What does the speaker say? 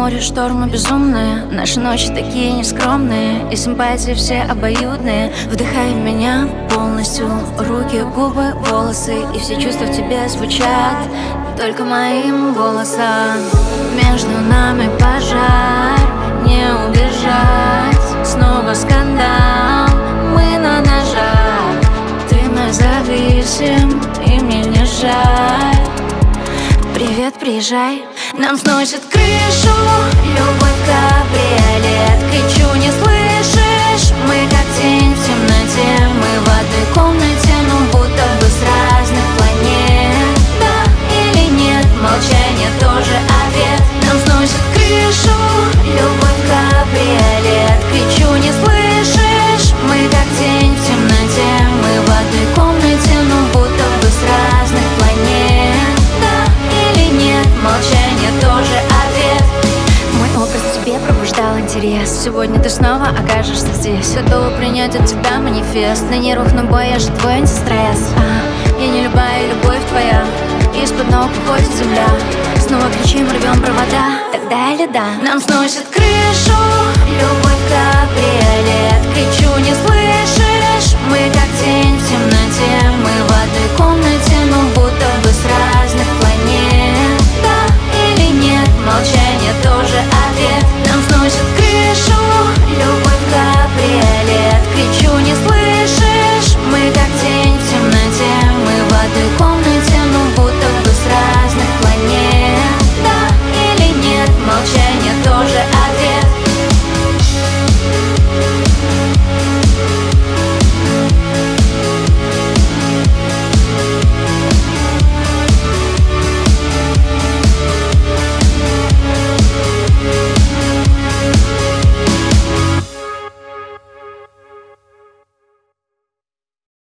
море штормы безумные, наши ночи такие нескромные, и симпатии все обоюдные. Вдыхай меня полностью, руки, губы, волосы, и все чувства в тебе звучат только моим голосом. Между нами пожар, не убежать, снова скандал, мы на ножах. Ты мой зависим, и мне не жаль. Привет, приезжай, нам сносит крышу, любовь кабриолет. Кричу, не слышишь, мы как тень в темноте. Мы в одной комнате, но будто бы с разных планет. Да или нет, молчание тоже ответ. Нам сносит крышу, любовь кабриолет. Кричу, не слышишь, мы как тень в темноте. Мы в одной комнате, но будто бы с разных планет. Молчание тоже ответ. Мой образ в тебе пробуждал интерес. Сегодня ты снова окажешься здесь. Готова принять от тебя манифест. На нервах, но бой, я же твой антистресс. Я не любая, любовь твоя. Из-под ног уходит земля. Снова кричим, рвем провода. Тогда или да, нам сносит крышу, любовь кабриолет.